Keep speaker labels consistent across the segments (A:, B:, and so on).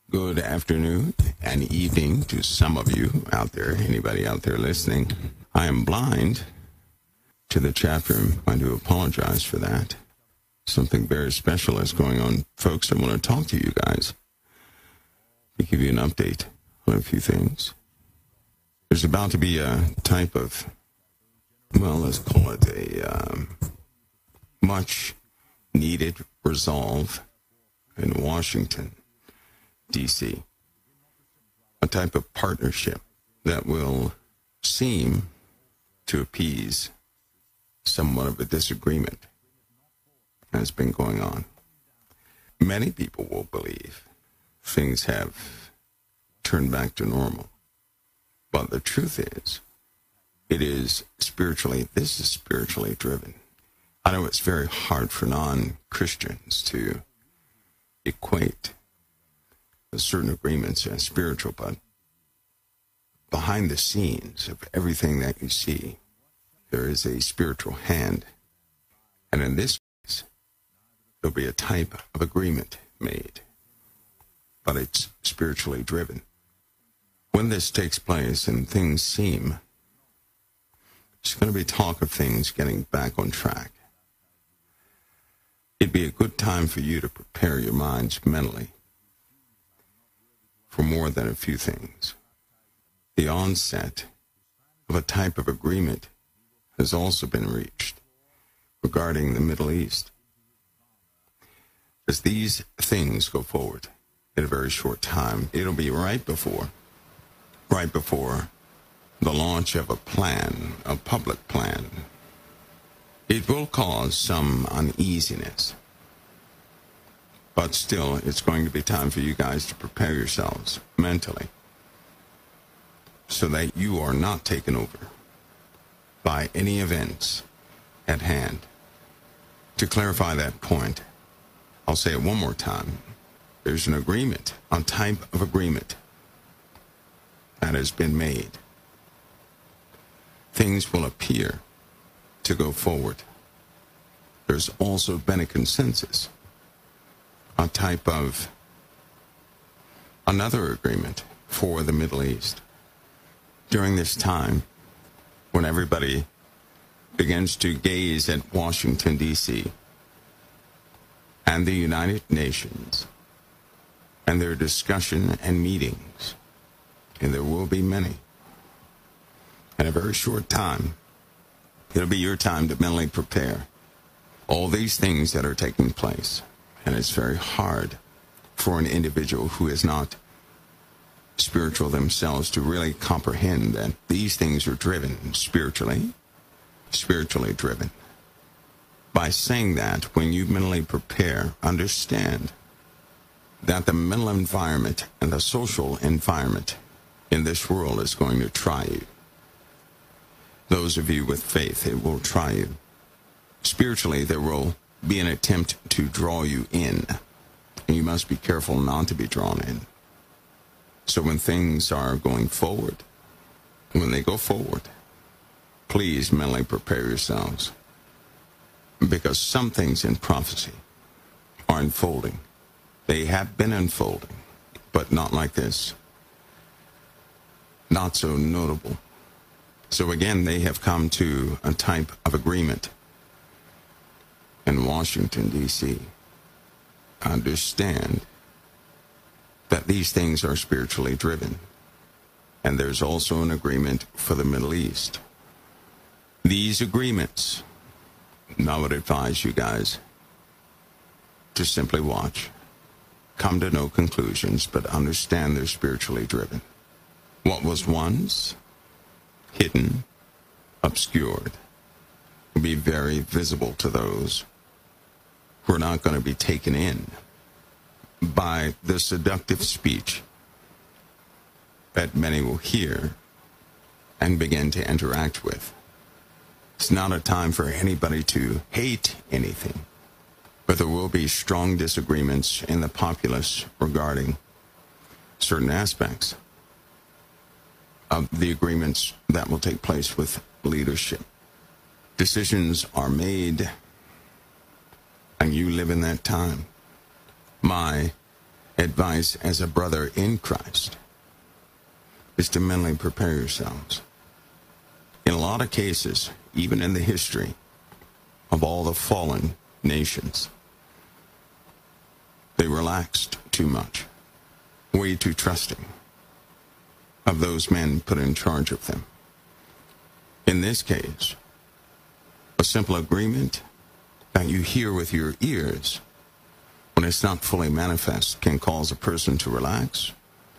A: Good afternoon and evening to some of you out there, anybody out there listening. I am blind to the chat room. I do apologize for that. Something very special is going on. Folks, I want to talk to you guys to give you an update on a few things. There's about to be a type of, well, let's call it a much needed resolve in Washington, D.C., a type of partnership that will seem to appease somewhat of a disagreement has been going on. Many people will believe things have turned back to normal. But the truth is, this is spiritually driven. I know it's very hard for non-Christians to equate certain agreements as spiritual, but behind the scenes of everything that you see, there is a spiritual hand. And in this case, there'll be a type of agreement made, but it's spiritually driven. When this takes place and things seem, it's going to be talk of things getting back on track. It'd be a good time for you to prepare your minds mentally for more than a few things. The onset of a type of agreement has also been reached regarding the Middle East. As these things go forward in a very short time, it'll be right before the launch of a plan, a public plan. It will cause some uneasiness. But still, it's going to be time for you guys to prepare yourselves mentally so that you are not taken over by any events at hand. To clarify that point, I'll say it one more time. There's an agreement, a type of agreement that has been made. Things will appear to go forward. There's also been a consensus, a type of another agreement for the Middle East. During this time, when everybody begins to gaze at Washington, D.C., and the United Nations, and their discussion and meetings, and there will be many, in a very short time, it'll be your time to mentally prepare all these things that are taking place. And it's very hard for an individual who is not spiritual themselves to really comprehend that these things are driven spiritually driven. By saying that, when you mentally prepare, understand that the mental environment and the social environment in this world is going to try you. Those of you with faith, it will try you. Spiritually, there will be an attempt to draw you in, and you must be careful not to be drawn in. So when things are going forward, when they go forward, please mentally prepare yourselves, because some things in prophecy are unfolding. They have been unfolding, but not like this. Not so notable. So again, they have come to a type of agreement in Washington, D.C. Understand that these things are spiritually driven. And there's also an agreement for the Middle East. These agreements, I would advise you guys to simply watch. Come to no conclusions, but understand they're spiritually driven. What was once hidden, obscured, will be very visible to those who are not going to be taken in by the seductive speech that many will hear and begin to interact with. It's not a time for anybody to hate anything, but there will be strong disagreements in the populace regarding certain aspects of the agreements that will take place with leadership. Decisions are made, and you live in that time. My advice as a brother in Christ is to mentally prepare yourselves. In a lot of cases, even in the history of all the fallen nations, they relaxed too much, way too trusting of those men put in charge of them. In this case, a simple agreement that you hear with your ears when it's not fully manifest can cause a person to relax,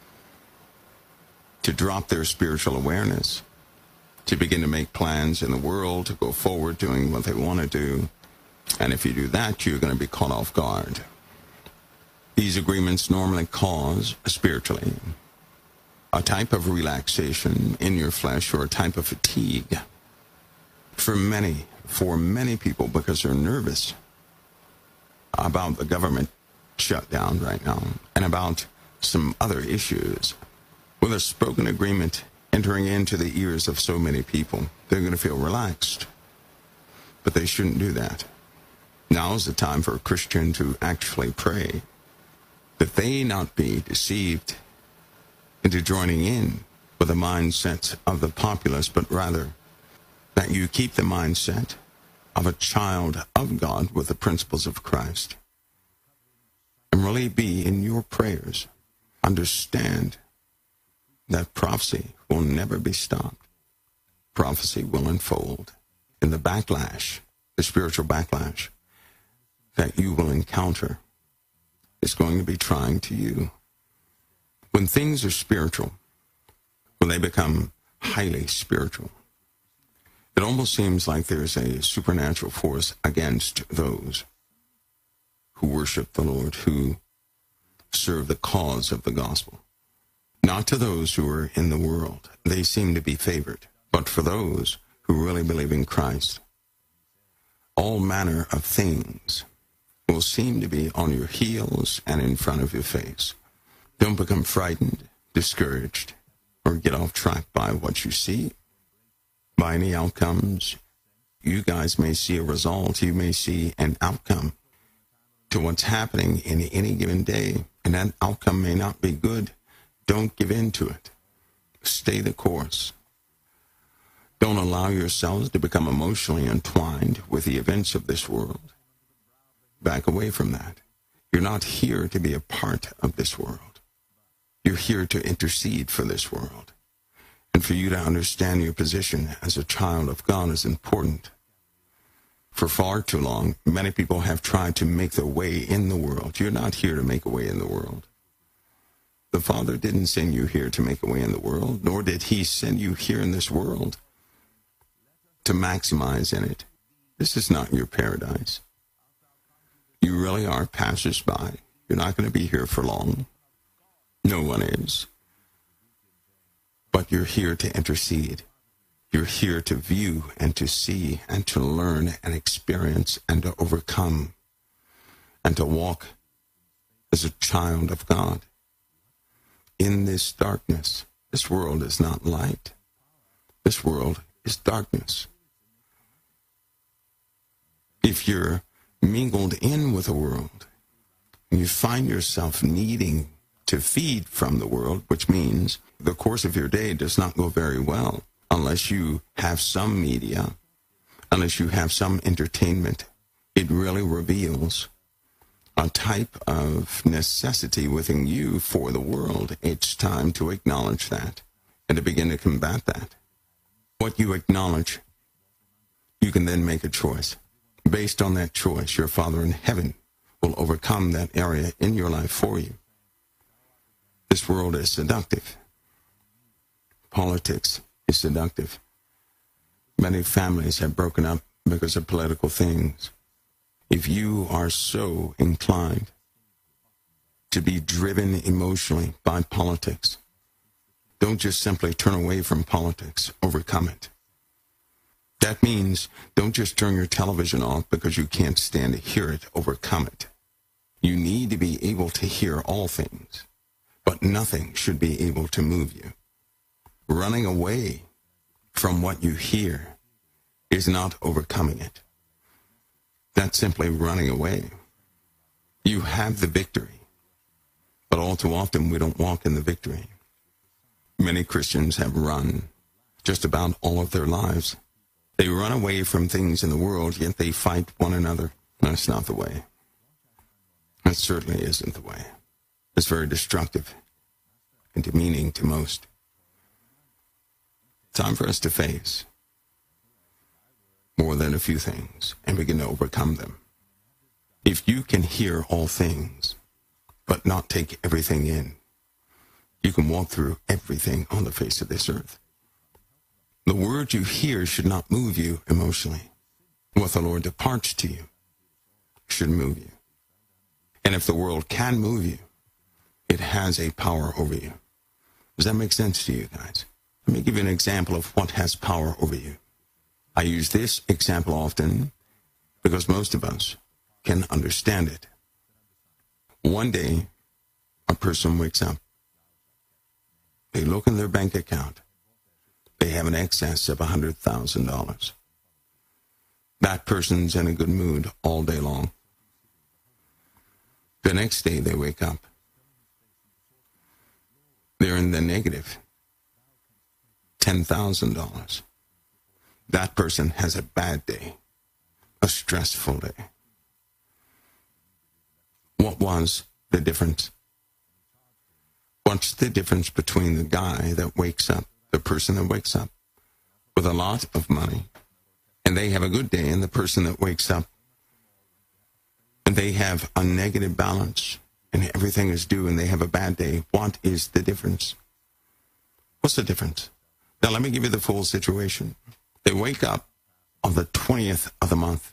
A: to drop their spiritual awareness, to begin to make plans in the world, to go forward doing what they want to do. And if you do that, you're going to be caught off guard. These agreements normally cause, spiritually, a type of relaxation in your flesh or a type of fatigue for many people because they're nervous about the government shutdown right now and about some other issues. With a spoken agreement entering into the ears of so many people, they're going to feel relaxed. But they shouldn't do that. Now is the time for a Christian to actually pray that they not be deceived into joining in with the mindset of the populace, but rather that you keep the mindset of a child of God with the principles of Christ. And really be in your prayers. Understand that prophecy will never be stopped. Prophecy will unfold in the backlash, the spiritual backlash that you will encounter is going to be trying to you. When things are spiritual, when they become highly spiritual, it almost seems like there's a supernatural force against those who worship the Lord, who serve the cause of the gospel. Not to those who are in the world. They seem to be favored. But for those who really believe in Christ, all manner of things will seem to be on your heels and in front of your face. Don't become frightened, discouraged, or get off track by what you see, by any outcomes. You guys may see a result. You may see an outcome to what's happening in any given day, and that outcome may not be good. Don't give in to it. Stay the course. Don't allow yourselves to become emotionally entwined with the events of this world. Back away from that. You're not here to be a part of this world. You're here to intercede for this world. And for you to understand your position as a child of God is important. For far too long, many people have tried to make their way in the world. You're not here to make a way in the world. The Father didn't send you here to make a way in the world, nor did He send you here in this world to maximize in it. This is not your paradise. You really are passers-by. You're not going to be here for long. No one is. But you're here to intercede. You're here to view and to see and to learn and experience and to overcome and to walk as a child of God. In this darkness, this world is not light. This world is darkness. If you're mingled in with the world, and you find yourself needing to feed from the world, which means the course of your day does not go very well unless you have some media, unless you have some entertainment. It really reveals a type of necessity within you for the world. It's time to acknowledge that and to begin to combat that. What you acknowledge, you can then make a choice. Based on that choice, your Father in heaven will overcome that area in your life for you. This world is seductive. Politics is seductive. Many families have broken up because of political things. If you are so inclined to be driven emotionally by politics, don't just simply turn away from politics, overcome it. That means don't just turn your television off because you can't stand to hear it, overcome it. You need to be able to hear all things, but nothing should be able to move you. Running away from what you hear is not overcoming it. That's simply running away. You have the victory, but But all too often we don't walk in the victory. Many Christians have run just about all of their lives. They run away from things in the world, yet they fight one another. That's not the way. That certainly isn't the way. It's very destructive and demeaning to most. Time for us to face more than a few things and begin to overcome them. If you can hear all things, but not take everything in, you can walk through everything on the face of this earth. The word you hear should not move you emotionally. What the Lord departs to you should move you. And if the world can move you, it has a power over you. Does that make sense to you guys? Let me give you an example of what has power over you. I use this example often because most of us can understand it. One day, a person wakes up. They look in their bank account. They have an excess of $100,000. That person's in a good mood all day long. The next day they wake up. They're in the negative. $10,000. That person has a bad day, a stressful day. What was the difference? What's the difference between the guy that wakes up, the person that wakes up with a lot of money, and they have a good day, and the person that wakes up and they have a negative balance and everything is due and they have a bad day? What is the difference? What's the difference? Now, let me give you the full situation. They wake up on the 20th of the month.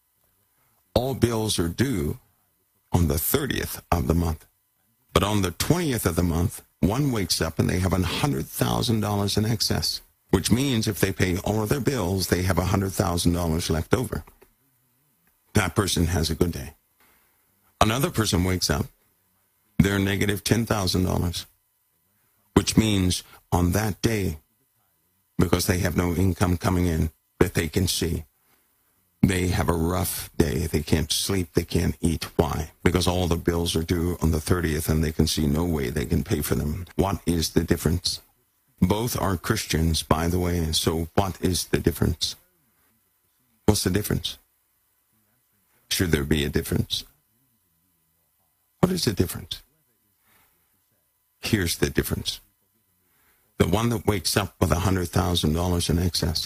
A: All bills are due on the 30th of the month. But on the 20th of the month, one wakes up and they have $100,000 in excess, which means if they pay all of their bills, they have $100,000 left over. That person has a good day. Another person wakes up, they're negative $10,000, which means on that day, because they have no income coming in that they can see, they have a rough day. They can't sleep. They can't eat. Why? Because all the bills are due on the 30th and they can see no way they can pay for them. What is the difference? Both are Christians, by the way. So what is the difference? What's the difference? Should there be a difference? What is the difference? Here's the difference. The one that wakes up with $100,000 in excess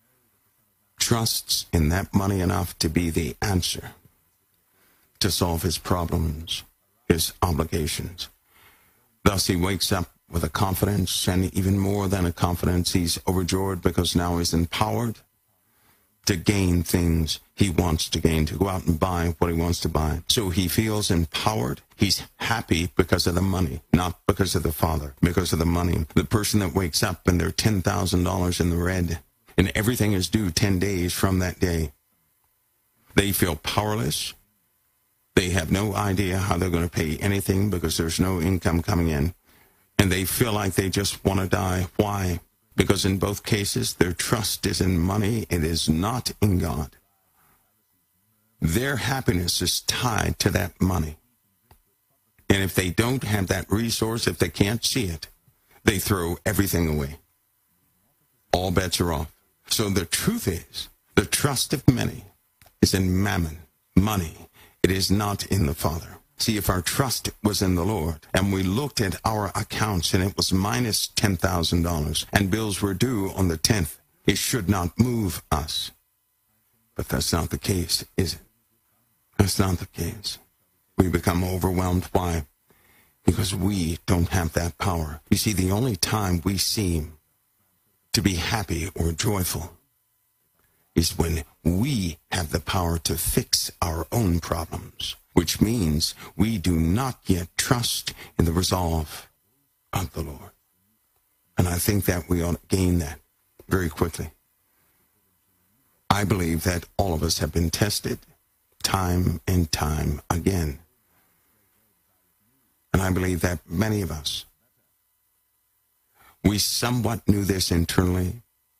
A: trusts in that money enough to be the answer to solve his problems, his obligations. Thus he wakes up with a confidence, and even more than a confidence, he's overjoyed because now he's empowered to gain things he wants to gain, to go out and buy what he wants to buy. So he feels empowered. He's happy because of the money, not because of the Father, because of the money. The person that wakes up and they're $10,000 in the red, and everything is due 10 days from that day, they feel powerless. They have no idea how they're going to pay anything because there's no income coming in. And they feel like they just want to die. Why? Because in both cases, their trust is in money. It is not in God. Their happiness is tied to that money. And if they don't have that resource, if they can't see it, they throw everything away. All bets are off. So the truth is, the trust of many is in mammon, money. It is not in the Father. See, if our trust was in the Lord, and we looked at our accounts and it was minus $10,000, and bills were due on the 10th, it should not move us. But that's not the case, is it? That's not the case. We become overwhelmed. Why? Because we don't have that power. You see, the only time we seem to be happy or joyful is when we have the power to fix our own problems, which means we do not yet trust in the resolve of the Lord. And I think that we ought to gain that very quickly. I believe that all of us have been tested time and time again. And I believe that many of us, we somewhat knew this internally,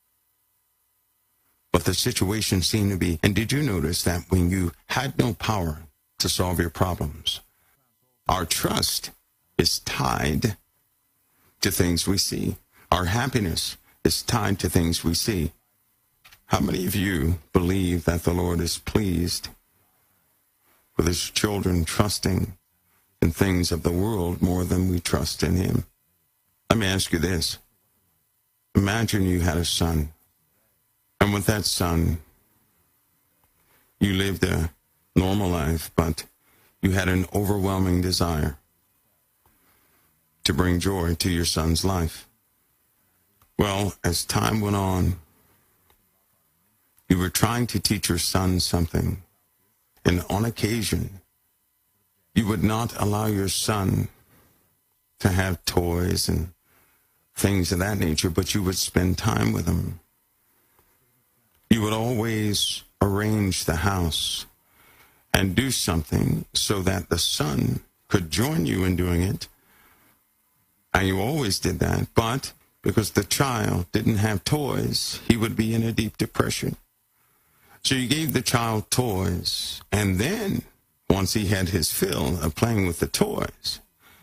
A: but the situation seemed to be, and did you notice that when you had no power to solve your problems, our trust is tied to things we see. Our happiness is tied to things we see. How many of you believe that the Lord is pleased with his children trusting in things of the world more than we trust in him? Let me ask you this. Imagine you had a son, and with that son, you lived a normal life, but you had an overwhelming desire to bring joy to your son's life. Well, as time went on, you were trying to teach your son something, and on occasion, you would not allow your son to have toys and things of that nature, but you would spend time with him. You would always arrange the house and do something so that the son could join you in doing it. And you always did that, but because the child didn't have toys, he would be in a deep depression. So you gave the child toys, and then, once he had his fill of playing with the toys,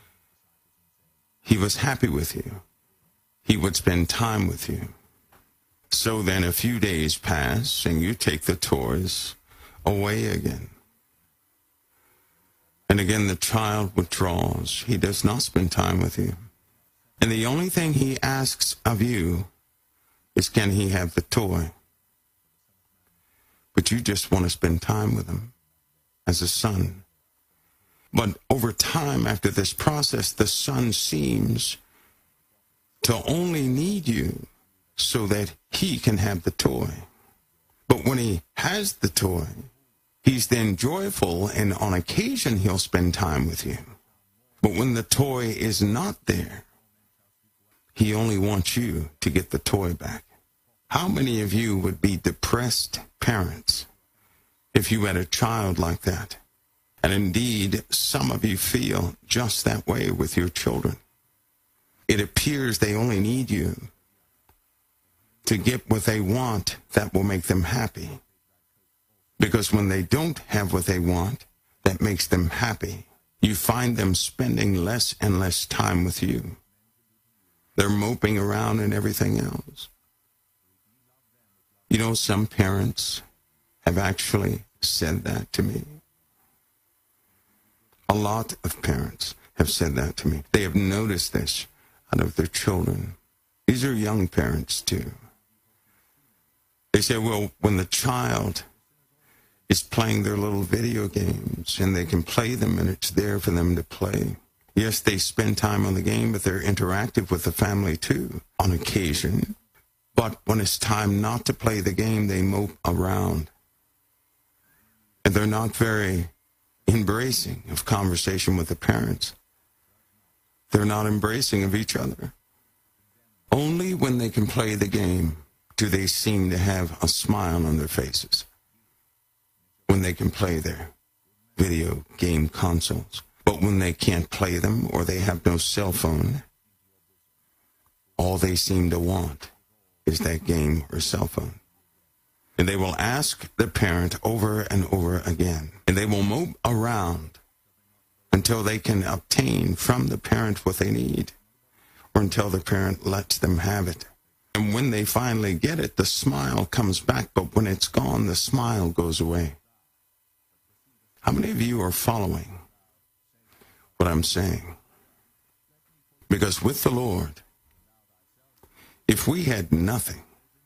A: he was happy with you. He would spend time with you. So then a few days pass, and you take the toys away again. And again, the child withdraws. He does not spend time with you. And the only thing he asks of you is, can he have the toy? But you just want to spend time with him as a son. But over time, after this process, the son seems to only need you so that he can have the toy. But when he has the toy, he's then joyful, and on occasion he'll spend time with you. But when the toy is not there, he only wants you to get the toy back. How many of you would be depressed parents if you had a child like that? And indeed, some of you feel just that way with your children. It appears they only need you to get what they want that will make them happy. Because when they don't have what they want that makes them happy, you find them spending less and less time with you. They're moping around and everything else. You know, some parents have actually said that to me. A lot of parents have said that to me. They have noticed this out of their children. These are young parents too. They say, well, when the child is playing their little video games and they can play them and it's there for them to play. Yes, they spend time on the game, but they're interactive with the family too on occasion. But when it's time not to play the game, they mope around. And they're not very embracing of conversation with the parents. They're not embracing of each other. Only when they can play the game do they seem to have a smile on their faces. When they can play their video game consoles. But when they can't play them or they have no cell phone, all they seem to want is that game or cell phone. And they will ask the parent over and over again. And they will mope around until they can obtain from the parent what they need, or until the parent lets them have it. And when they finally get it, the smile comes back, but when it's gone, the smile goes away. How many of you are following what I'm saying? Because with the Lord, if we had nothing,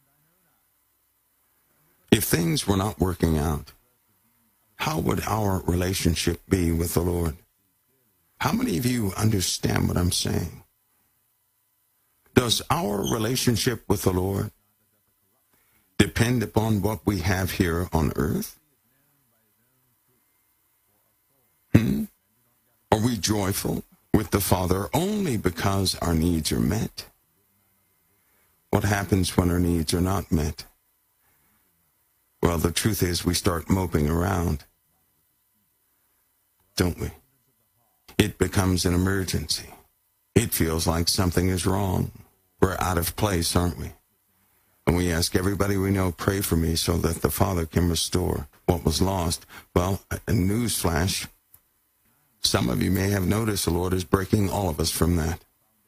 A: if things were not working out, how would our relationship be with the Lord? How many of you understand what I'm saying? Does our relationship with the Lord depend upon what we have here on earth? Are we joyful with the Father only because our needs are met? What happens when our needs are not met? Well, the truth is we start moping around, don't we? It becomes an emergency. It feels like something is wrong. We're out of place, aren't we? And we ask everybody we know, pray for me so that the Father can restore what was lost. Well, a newsflash, Some of you may have noticed the Lord is breaking all of us from that.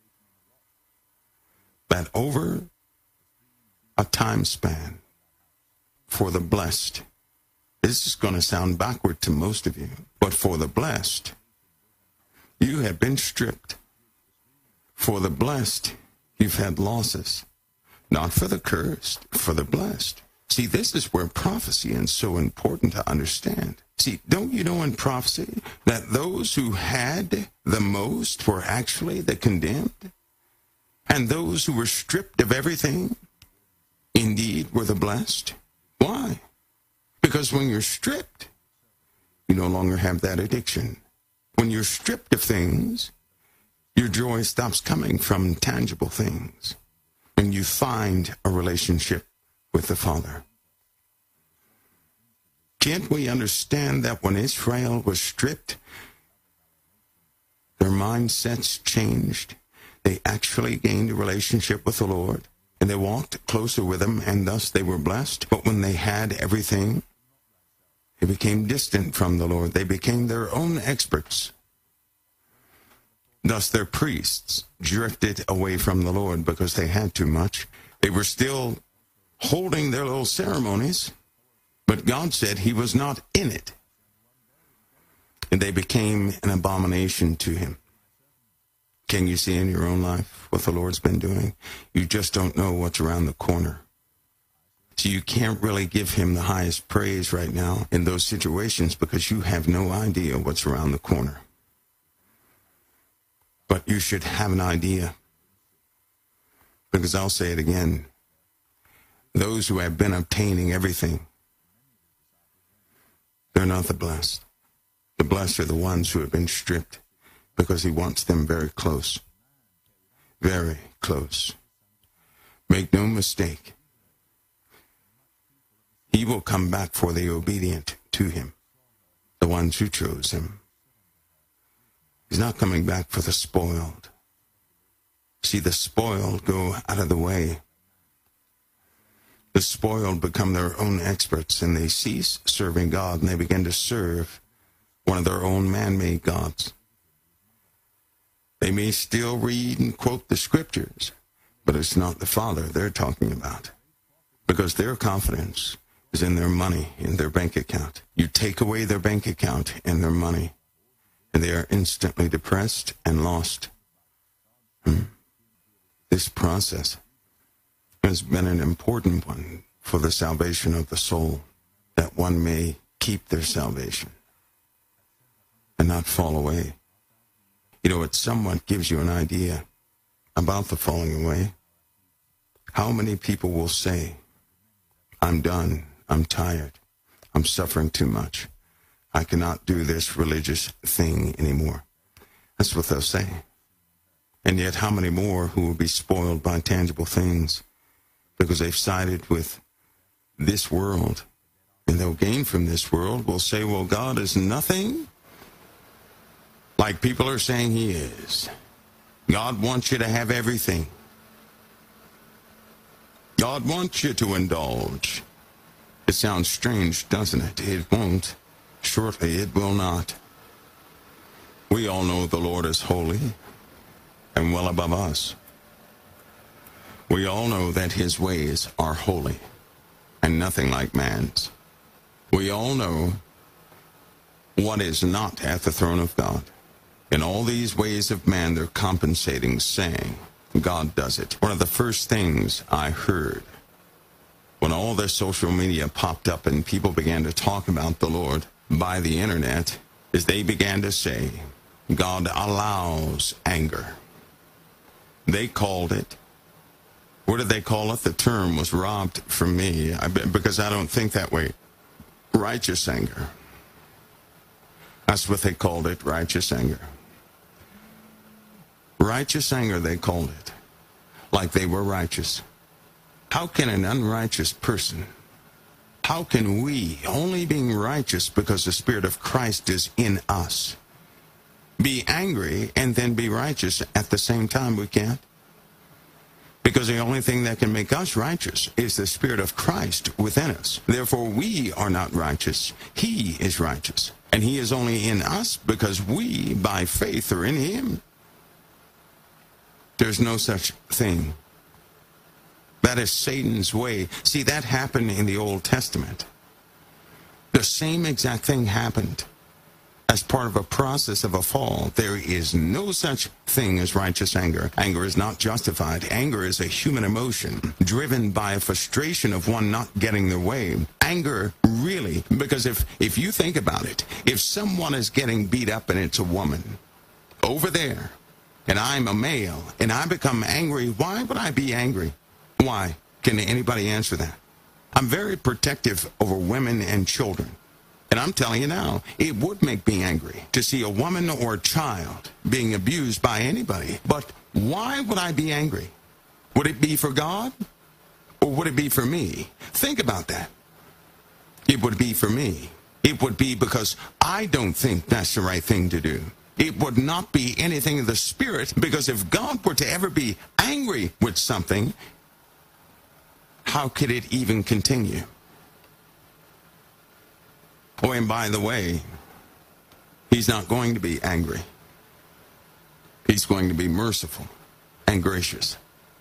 A: That over a time span for the blessed, this is going to sound backward to most of you, but for the blessed, you have been stripped. For the blessed, you've had losses. Not for the cursed, for the blessed. See, this is where prophecy is so important to understand. See, don't you know in prophecy that those who had the most were actually the condemned? And those who were stripped of everything, indeed, were the blessed? Why? Because when you're stripped, you no longer have that addiction. When you're stripped of things, your joy stops coming from tangible things, and you find a relationship with the Father. Can't we understand that when Israel was stripped, their mindsets changed? They actually gained a relationship with the Lord, and they walked closer with Him, and thus they were blessed. But when they had everything, they became distant from the Lord. They became their own experts. Thus their priests drifted away from the Lord because they had too much. They were still holding their little ceremonies, but God said He was not in it. And they became an abomination to Him. Can you see in your own life what the Lord's been doing? You just don't know what's around the corner. So you can't really give Him the highest praise right now in those situations because you have no idea what's around the corner. But you should have an idea. Because I'll say it again. Those who have been obtaining everything, they're not the blessed. The blessed are the ones who have been stripped because He wants them very close. Very close. Make no mistake. He will come back for the obedient to Him, the ones who chose Him. He's not coming back for the spoiled. See, the spoiled go out of the way. The spoiled become their own experts, and they cease serving God, and they begin to serve one of their own man-made gods. They may still read and quote the scriptures, but it's not the Father they're talking about, because their confidence is in their money, in their bank account. You take away their bank account and their money, and they are instantly depressed and lost. This process has been an important one for the salvation of the soul, that one may keep their salvation and not fall away. You know, it somewhat gives you an idea about the falling away. How many people will say, I'm done, I'm tired, I'm suffering too much, I cannot do this religious thing anymore. That's what they'll say. And yet how many more who will be spoiled by tangible things because they've sided with this world, and they'll gain from this world, will say, well, God is nothing like people are saying He is. God wants you to have everything. God wants you to indulge. It sounds strange, doesn't it? It won't. Shortly, it will not. We all know the Lord is holy and well above us. We all know that His ways are holy and nothing like man's. We all know what is not at the throne of God. In all these ways of man, they're compensating, saying, God does it. One of the first things I heard when all this social media popped up and people began to talk about the Lord by the internet is they began to say, God allows anger. They called it, what did they call it? The term was robbed from me because I don't think that way. Righteous anger. That's what they called it, righteous anger. Righteous anger, they called it, like they were righteous. How can an unrighteous person, how can we, only being righteous because the Spirit of Christ is in us, be angry and then be righteous at the same time? We can't. Because the only thing that can make us righteous is the Spirit of Christ within us. Therefore, we are not righteous. He is righteous. And he is only in us because we, by faith, are in him. There's no such thing. That is Satan's way. See, that happened in the Old Testament. The same exact thing happened as part of a process of a fall. There is no such thing as righteous anger. Anger is not justified. Anger is a human emotion driven by a frustration of one not getting their way. Anger, really, because if you think about it, if someone is getting beat up and it's a woman over there, and I'm a male, and I become angry, why would I be angry? Why? Can anybody answer that? I'm very protective over women and children. And I'm telling you now, it would make me angry to see a woman or a child being abused by anybody. But why would I be angry? Would it be for God? Or would it be for me? Think about that. It would be for me. It would be because I don't think that's the right thing to do. It would not be anything of the Spirit, because if God were to ever be angry with something, how could it even continue? Oh, and by the way, he's not going to be angry. He's going to be merciful and gracious.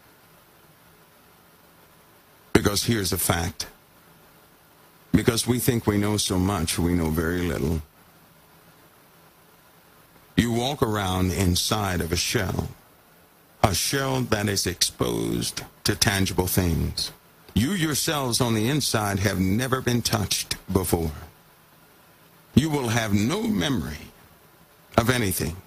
A: Because here's a fact. Because we think we know so much, we know very little. You walk around inside of a shell that is exposed to tangible things. You yourselves on the inside have never been touched before. You will have no memory of anything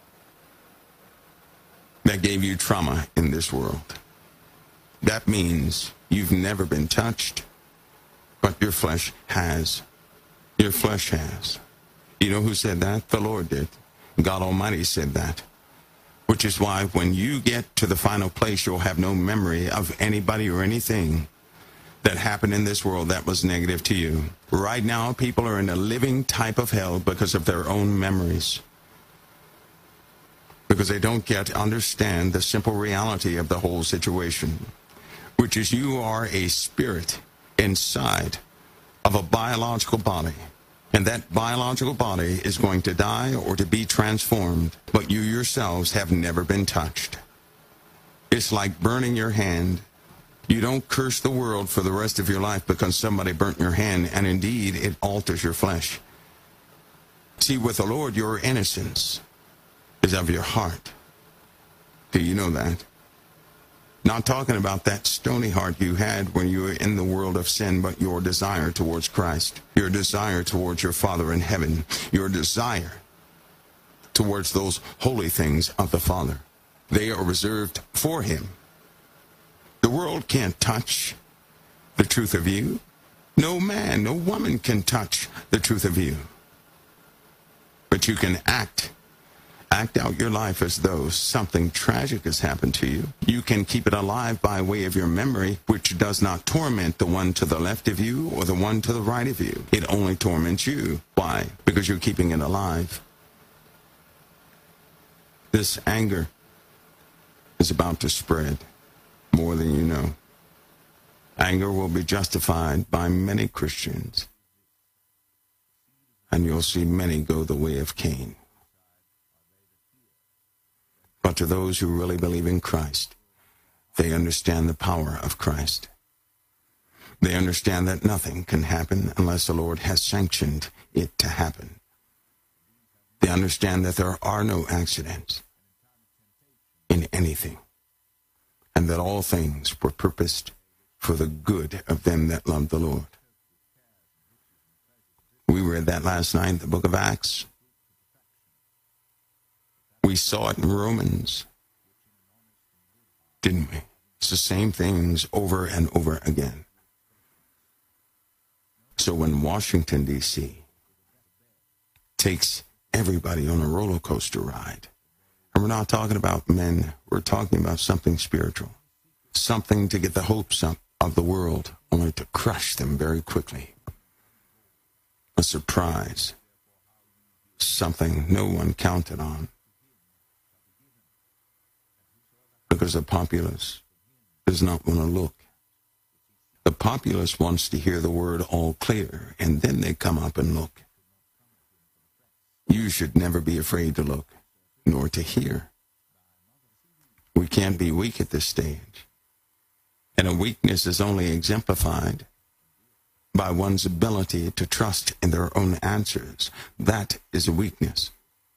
A: that gave you trauma in this world. That means you've never been touched, but your flesh has. Your flesh has. You know who said that? The Lord did. God Almighty said that. Which is why when you get to the final place, you'll have no memory of anybody or anything that happened in this world that was negative to you. Right now, people are in a living type of hell because of their own memories. Because they don't yet understand the simple reality of the whole situation, which is you are a spirit inside of a biological body. And that biological body is going to die or to be transformed, but you yourselves have never been touched. It's like burning your hand. You don't curse the world for the rest of your life because somebody burnt your hand, and indeed it alters your flesh. See, with the Lord, your innocence is of your heart. Do you know that? Not talking about that stony heart you had when you were in the world of sin, but your desire towards Christ, your desire towards your Father in heaven, your desire towards those holy things of the Father. They are reserved for him. The world can't touch the truth of you. No man, no woman can touch the truth of you. But you can act out your life as though something tragic has happened to you. You can keep it alive by way of your memory, which does not torment the one to the left of you or the one to the right of you. It only torments you. Why? Because you're keeping it alive. This anger is about to spread more than you know. Anger will be justified by many Christians, and you'll see many go the way of Cain. But to those who really believe in Christ, they understand the power of Christ. They understand that nothing can happen unless the Lord has sanctioned it to happen. They understand that there are no accidents in anything, and that all things were purposed for the good of them that love the Lord. We read that last night in the book of Acts. We saw it in Romans, didn't we? It's the same things over and over again. So when Washington, D.C. takes everybody on a roller coaster ride, and we're not talking about men, we're talking about something spiritual, something to get the hopes up of the world, only to crush them very quickly. A surprise, something no one counted on. Because the populace does not want to look. The populace wants to hear the word all clear, and then they come up and look. You should never be afraid to look, nor to hear. We can't be weak at this stage. And a weakness is only exemplified by one's ability to trust in their own answers. That is a weakness.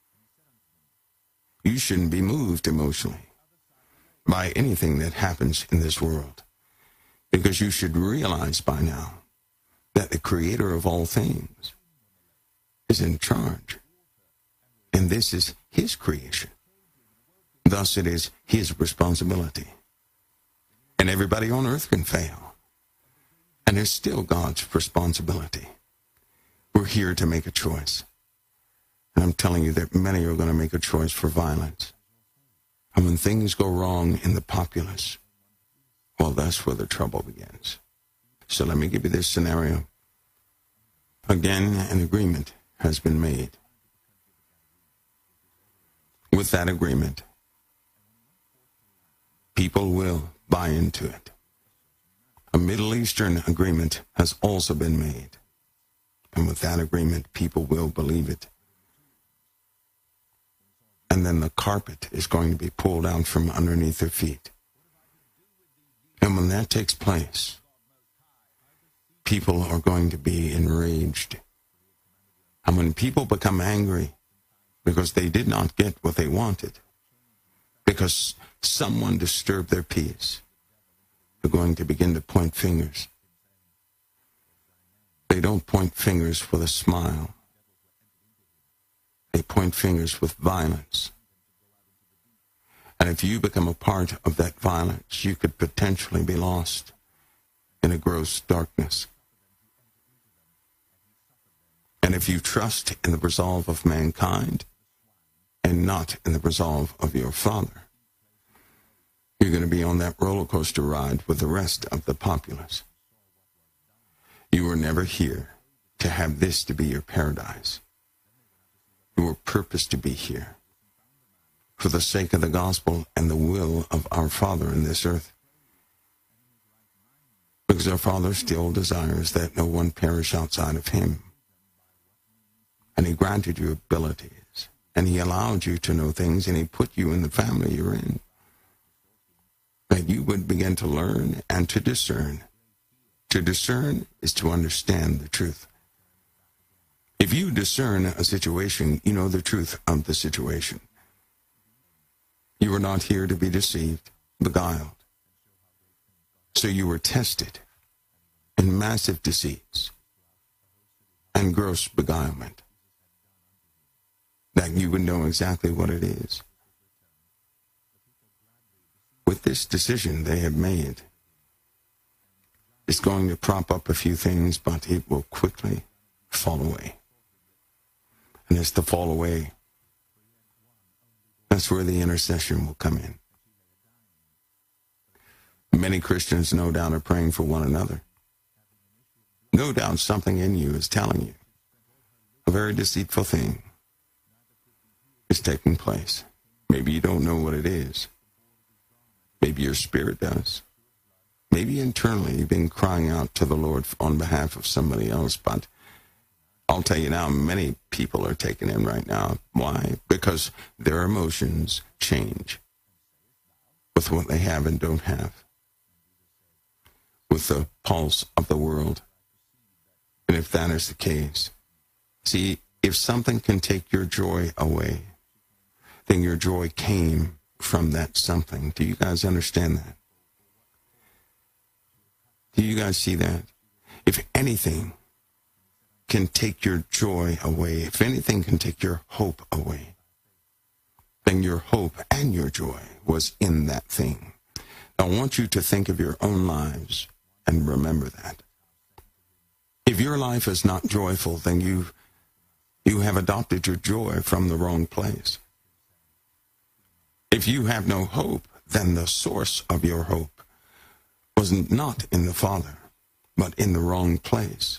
A: You shouldn't be moved emotionally by anything that happens in this world, because you should realize by now that the Creator of all things is in charge, and this is His creation. Thus it is His responsibility. And everybody on earth can fail, and it's still God's responsibility. We're here to make a choice. And I'm telling you that many are going to make a choice for violence. And when things go wrong in the populace, well, that's where the trouble begins. So let me give you this scenario. Again, an agreement has been made. With that agreement, people will buy into it. A Middle Eastern agreement has also been made. And with that agreement, people will believe it. And then the carpet is going to be pulled out from underneath their feet. And when that takes place, people are going to be enraged. And when people become angry because they did not get what they wanted, because someone disturbed their peace, they're going to begin to point fingers. They don't point fingers with a smile. They point fingers with violence. And if you become a part of that violence, you could potentially be lost in a gross darkness. And if you trust in the resolve of mankind and not in the resolve of your Father, you're going to be on that roller coaster ride with the rest of the populace. You were never here to have this to be your paradise. You were purposed to be here for the sake of the gospel and the will of our Father in this earth. Because our Father still desires that no one perish outside of Him. And He granted you abilities, and He allowed you to know things, and He put you in the family you're in, that you would begin to learn and to discern. To discern is to understand the truth. If you discern a situation, you know the truth of the situation. You are not here to be deceived, beguiled. So you were tested in massive deceits and gross beguilement, that you would know exactly what it is. With this decision they have made, it's going to prop up a few things, but it will quickly fall away. And as to fall away, that's where the intercession will come in. Many Christians, no doubt, are praying for one another. No doubt something in you is telling you a very deceitful thing is taking place. Maybe you don't know what it is. Maybe your spirit does. Maybe internally you've been crying out to the Lord on behalf of somebody else, but I'll tell you now, many people are taken in right now. Why? Because their emotions change with what they have and don't have, with the pulse of the world. And if that is the case, see, if something can take your joy away, then your joy came from that something. Do you guys understand that? Do you guys see that? If anything can take your joy away, if anything can take your hope away, then your hope and your joy was in that thing. I want you to think of your own lives and remember that. If your life is not joyful, then you have adopted your joy from the wrong place. If you have no hope, then the source of your hope was not in the Father, but in the wrong place.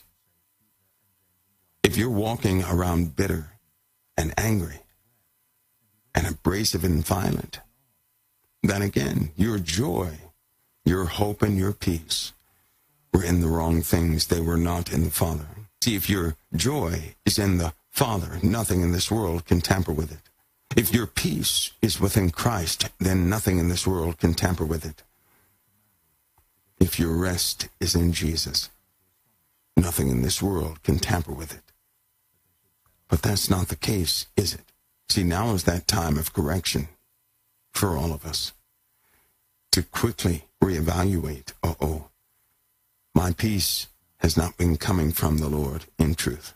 A: If you're walking around bitter and angry and abrasive and violent, then again, your joy your hope and your peace were in the wrong things. They were not in the Father. See, if your joy is in the Father, nothing in this world can tamper with it. If your peace is within Christ, then nothing in this world can tamper with it. If your rest is in Jesus, nothing in this world can tamper with it. But that's not the case, is it? See, now is that time of correction for all of us. To quickly reevaluate, my peace has not been coming from the Lord in truth.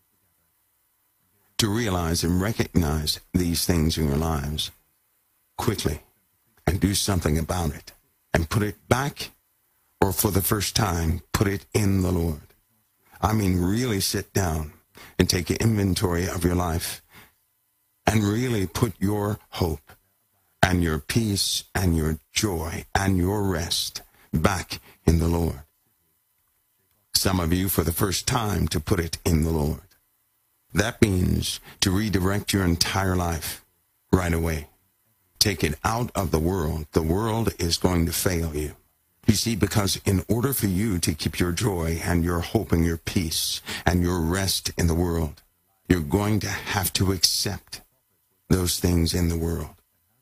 A: To realize and recognize these things in your lives quickly and do something about it and put it back, or for the first time, put it in the Lord. I mean, really sit down and take an inventory of your life and really put your hope and your peace and your joy and your rest back in the Lord. Some of you, for the first time, to put it in the Lord. That means to redirect your entire life right away. Take it out of the world. The world is going to fail you. You see, because in order for you to keep your joy and your hope and your peace and your rest in the world, you're going to have to accept those things in the world.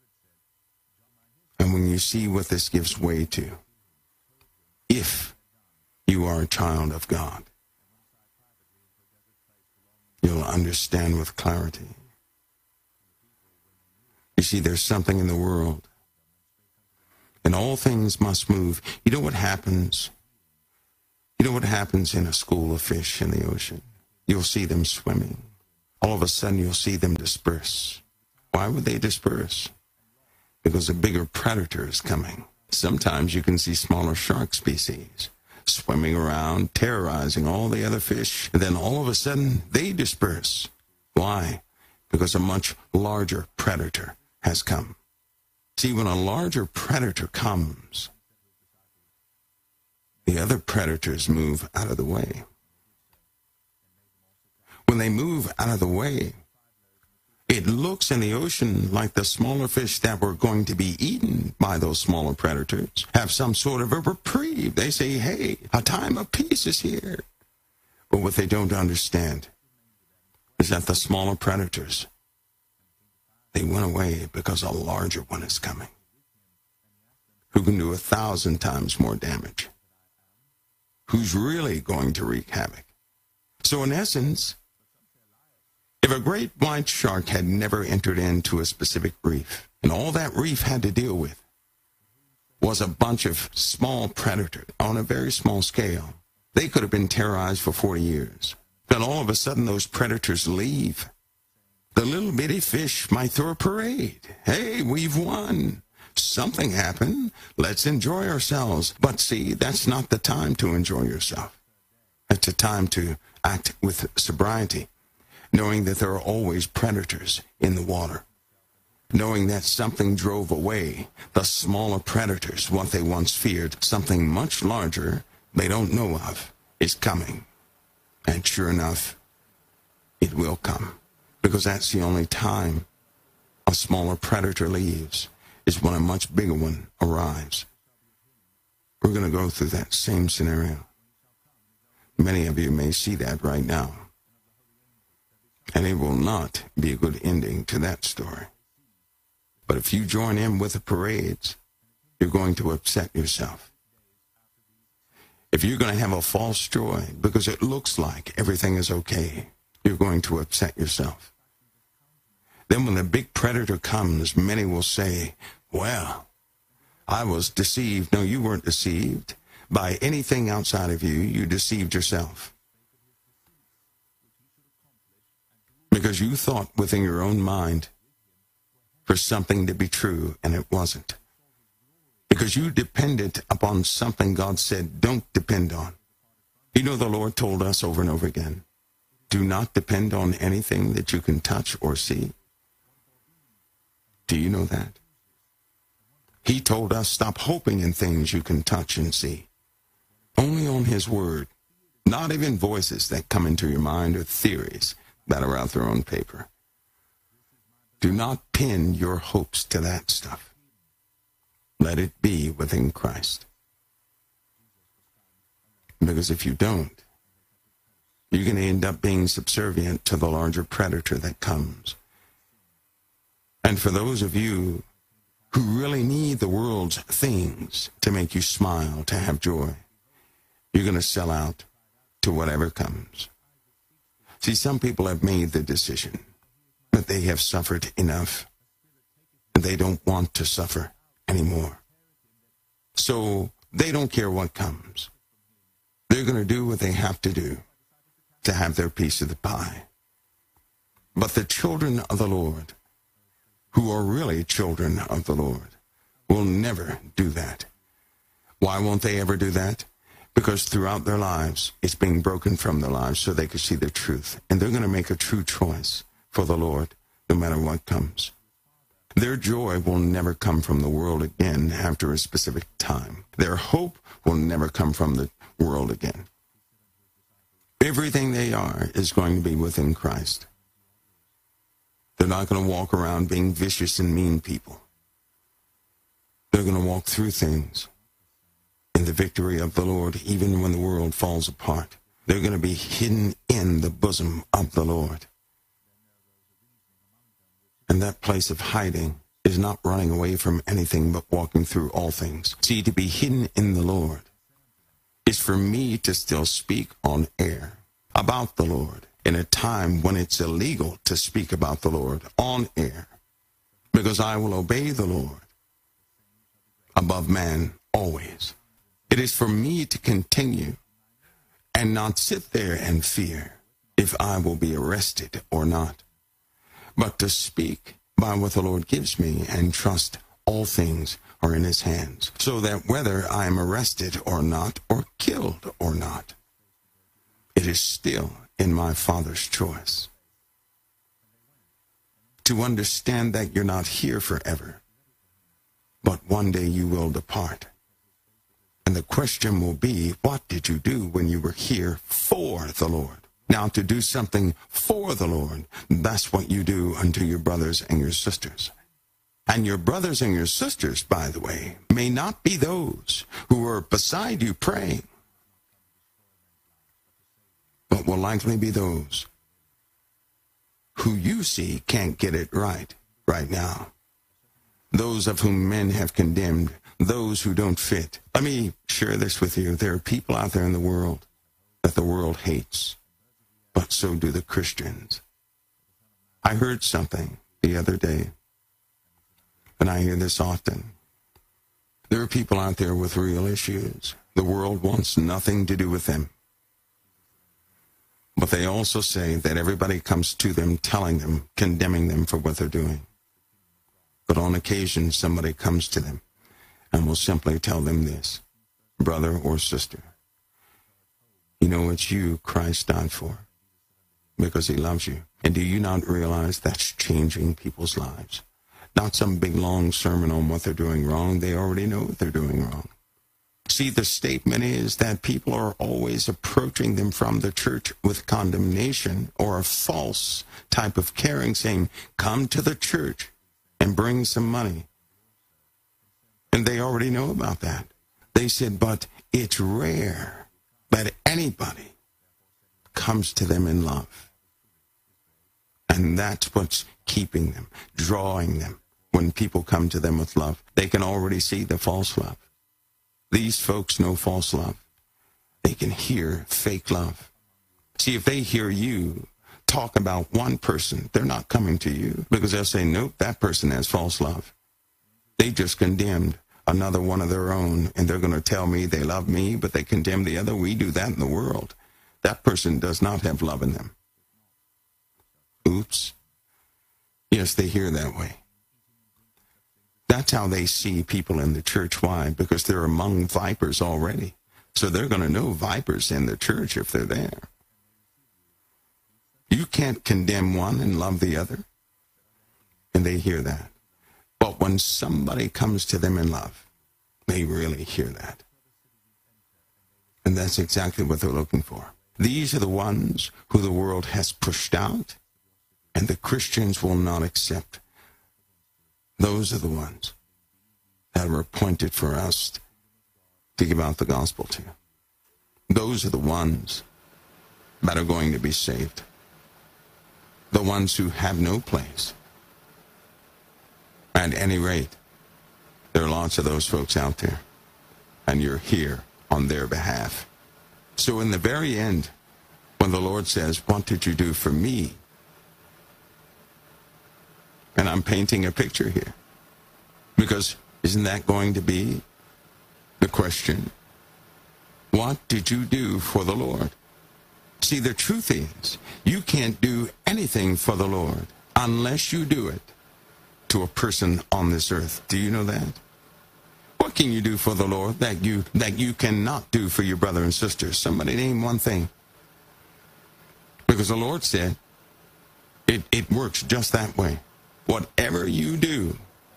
A: And when you see what this gives way to, if you are a child of God, you'll understand with clarity. You see, there's something in the world, and all things must move. You know what happens? You know what happens in a school of fish in the ocean? You'll see them swimming. All of a sudden, you'll see them disperse. Why would they disperse? Because a bigger predator is coming. Sometimes you can see smaller shark species swimming around, terrorizing all the other fish, and then all of a sudden, they disperse. Why? Because a much larger predator has come. See, when a larger predator comes, the other predators move out of the way. When they move out of the way, it looks in the ocean like the smaller fish that were going to be eaten by those smaller predators have some sort of a reprieve. They say, hey, a time of peace is here. But what they don't understand is that the smaller predators, they went away because a larger one is coming, who can do 1,000 times more damage, who's really going to wreak havoc. So in essence, if a great white shark had never entered into a specific reef, and all that reef had to deal with was a bunch of small predators on a very small scale, they could have been terrorized for 40 years. Then all of a sudden those predators leave. The little bitty fish might throw a parade. Hey, we've won. Something happened. Let's enjoy ourselves. But see, that's not the time to enjoy yourself. It's a time to act with sobriety, knowing that there are always predators in the water, knowing that something drove away the smaller predators, what they once feared. Something much larger they don't know of is coming. And sure enough, it will come, because that's the only time a smaller predator leaves, is when a much bigger one arrives. We're going to go through that same scenario. Many of you may see that right now. And it will not be a good ending to that story. But if you join in with the parades, you're going to upset yourself. If you're going to have a false joy because it looks like everything is okay, you're going to upset yourself. Then when the big predator comes, many will say, well, I was deceived. No, you weren't deceived by anything outside of you. You deceived yourself. Because you thought within your own mind for something to be true, and it wasn't. Because you depended upon something God said don't depend on. You know, the Lord told us over and over again, do not depend on anything that you can touch or see. Do you know that? He told us, stop hoping in things you can touch and see. Only on His Word. Not even voices that come into your mind or theories that are out there on paper. Do not pin your hopes to that stuff. Let it be within Christ. Because if you don't, you're going to end up being subservient to the larger predator that comes. And for those of you who really need the world's things to make you smile, to have joy, you're going to sell out to whatever comes. See, some people have made the decision that they have suffered enough and they don't want to suffer anymore. So they don't care what comes. They're going to do what they have to do to have their piece of the pie. But the children of the Lord, who are really children of the Lord, will never do that. Why won't they ever do that? Because throughout their lives, it's being broken from their lives so they can see the truth. And they're going to make a true choice for the Lord, no matter what comes. Their joy will never come from the world again after a specific time. Their hope will never come from the world again. Everything they are is going to be within Christ. They're not going to walk around being vicious and mean people. They're going to walk through things in the victory of the Lord, even when the world falls apart. They're going to be hidden in the bosom of the Lord. And that place of hiding is not running away from anything, but walking through all things. See, to be hidden in the Lord is for me to still speak on air about the Lord in a time when it's illegal to speak about the Lord on air, because I will obey the Lord above man always. It is for me to continue and not sit there and fear if I will be arrested or not, but to speak by what the Lord gives me and trust all things are in his hands, so that whether I am arrested or not, or killed or not, it is still in my Father's choice. To understand that you're not here forever, but one day you will depart. And the question will be, what did you do when you were here for the Lord? Now, to do something for the Lord, that's what you do unto your brothers and your sisters. And your brothers and your sisters, by the way, may not be those who are beside you praying, but will likely be those who you see can't get it right now. Those of whom men have condemned, those who don't fit. Let me share this with you. There are people out there in the world that the world hates, but so do the Christians. I heard something the other day, and I hear this often. There are people out there with real issues. The world wants nothing to do with them. But they also say that everybody comes to them telling them, condemning them for what they're doing. But on occasion, somebody comes to them and will simply tell them this, brother or sister, you know, it's you Christ died for, because he loves you. And do you not realize that's changing people's lives? Not some big long sermon on what they're doing wrong. They already know what they're doing wrong. See, the statement is that people are always approaching them from the church with condemnation or a false type of caring, saying, come to the church and bring some money. And they already know about that. They said, but it's rare that anybody comes to them in love. And that's what's keeping them, drawing them. When people come to them with love, they can already see the false love. These folks know false love. They can hear fake love. See, if they hear you talk about one person, they're not coming to you, because they'll say, nope, that person has false love. They just condemned another one of their own, and they're going to tell me they love me, but they condemn the other. We do that in the world. That person does not have love in them. Oops. Yes, they hear that way. That's how they see people in the church. Why? Because they're among vipers already. So they're going to know vipers in the church if they're there. You can't condemn one and love the other. And they hear that. But when somebody comes to them in love, they really hear that. And that's exactly what they're looking for. These are the ones who the world has pushed out, and the Christians will not accept. Those are the ones that are appointed for us to give out the gospel to. Those are the ones that are going to be saved. The ones who have no place. At any rate, there are lots of those folks out there, and you're here on their behalf. So in the very end, when the Lord says, "What did you do for me?" And I'm painting a picture here, because isn't that going to be the question? What did you do for the Lord? See, the truth is, you can't do anything for the Lord unless you do it to a person on this earth. Do you know that? What can you do for the Lord that you cannot do for your brother and sister? Somebody name one thing. Because the Lord said, it works just that way. Whatever you do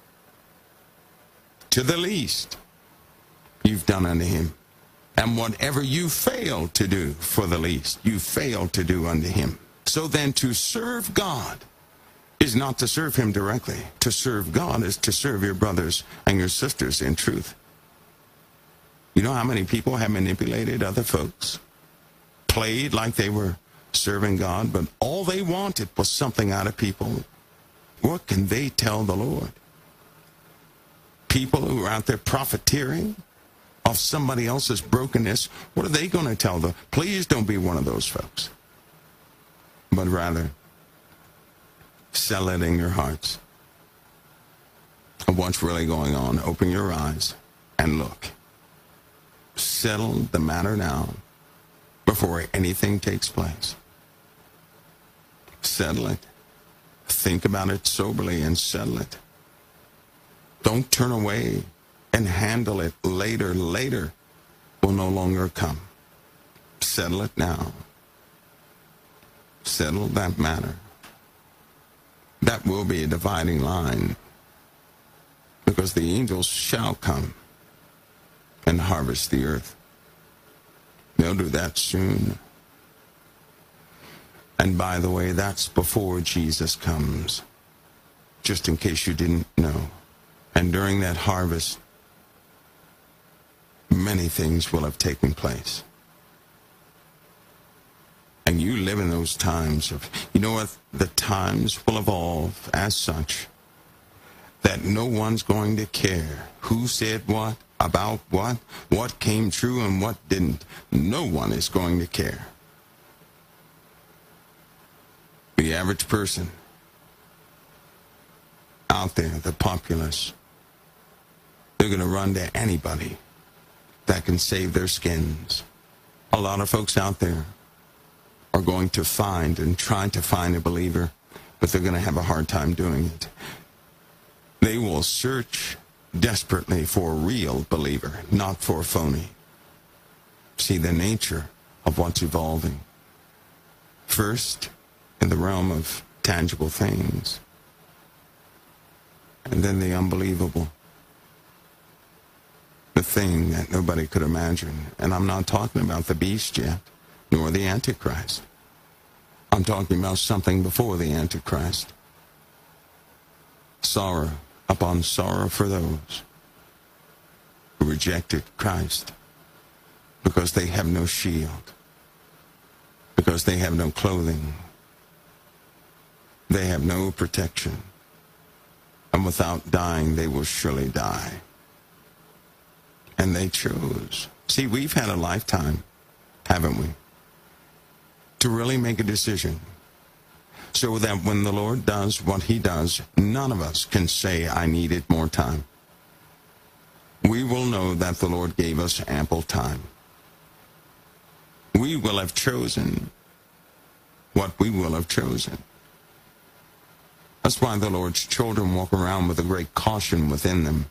A: to the least, you've done unto him. And whatever you fail to do for the least, you fail to do unto him. So then to serve God is not to serve him directly. To serve God is to serve your brothers and your sisters in truth. You know how many people have manipulated other folks? Played like they were serving God, but all they wanted was something out of people. What can they tell the Lord? People who are out there profiteering off somebody else's brokenness, what are they going to tell them? Please don't be one of those folks. But rather, settle it in your hearts. And what's really going on? Open your eyes and look. Settle the matter now before anything takes place. Settle it. Think about it soberly and settle it. Don't turn away and handle it later. Later will no longer come. Settle it now. Settle that matter. That will be a dividing line, because the angels shall come and harvest the earth. They'll do that soon. And by the way, that's before Jesus comes, just in case you didn't know. And during that harvest, many things will have taken place. And you live in those times of, you know what, the times will evolve as such that no one's going to care who said what, about what came true and what didn't. No one is going to care. The average person out there, the populace, they're going to run to anybody that can save their skins. A lot of folks out there are going to find and try to find a believer, but they're going to have a hard time doing it. They will search desperately for a real believer, not for a phony. See the nature of what's evolving. First, in the realm of tangible things, and then the unbelievable. The thing that nobody could imagine. And I'm not talking about the beast yet, nor the Antichrist. I'm talking about something before the Antichrist. Sorrow upon sorrow for those who rejected Christ, because they have no shield, because they have no clothing, they have no protection, and without dying they will surely die. And they chose. See, we've had a lifetime, haven't we, to really make a decision, so that when the Lord does what he does, none of us can say, I needed more time. We will know that the Lord gave us ample time. We will have chosen what we will have chosen. That's why the Lord's children walk around with a great caution within them.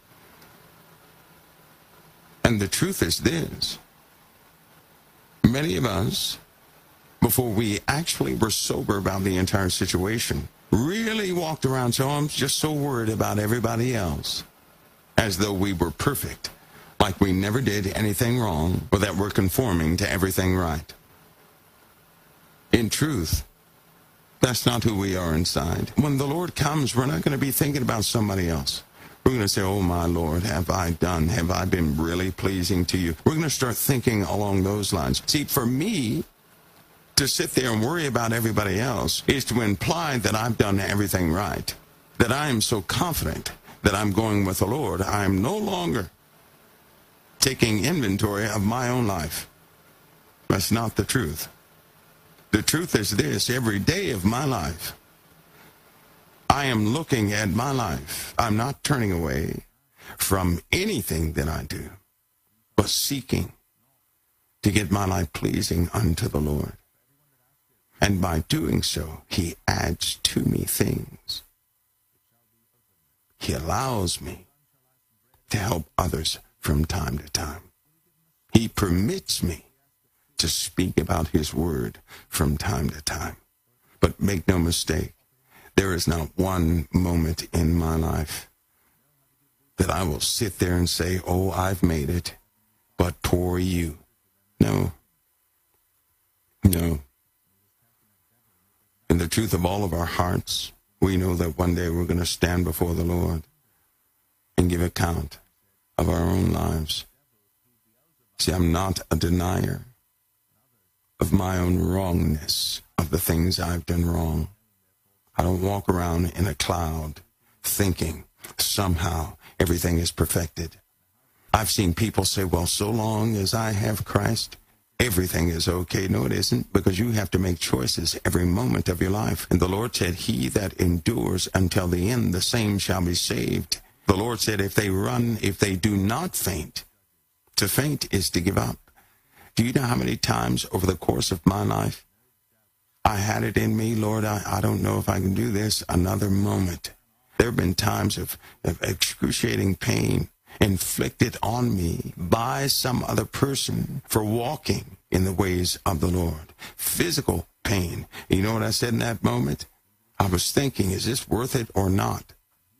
A: And the truth is this: many of us, before we actually were sober about the entire situation, really walked around, so I'm just so worried about everybody else, as though we were perfect, like we never did anything wrong, or that we're conforming to everything right. In truth, that's not who we are inside. When the Lord comes, we're not going to be thinking about somebody else. We're going to say, oh, my Lord, have I been really pleasing to you? We're going to start thinking along those lines. See, for me, to sit there and worry about everybody else is to imply that I've done everything right, that I am so confident that I'm going with the Lord. I am no longer taking inventory of my own life. That's not the truth. The truth is this: every day of my life, I am looking at my life. I'm not turning away from anything that I do, but seeking to get my life pleasing unto the Lord. And by doing so, he adds to me things. He allows me to help others from time to time. He permits me to speak about his word from time to time. But make no mistake, there is not one moment in my life that I will sit there and say, oh, I've made it, but poor you. No. No. In the truth of all of our hearts, we know that one day we're going to stand before the Lord and give account of our own lives. See, I'm not a denier of my own wrongness, of the things I've done wrong. I don't walk around in a cloud thinking somehow everything is perfected. I've seen people say, well, so long as I have Christ, everything is okay. No, it isn't, because you have to make choices every moment of your life. And the Lord said, he that endures until the end, the same shall be saved. The Lord said, if they do not faint, to faint is to give up. Do you know how many times over the course of my life I had it in me, Lord, I don't know if I can do this another moment. There have been times of excruciating pain inflicted on me by some other person for walking in the ways of the Lord. Physical pain. You know what I said in that moment? I was thinking, is this worth it or not?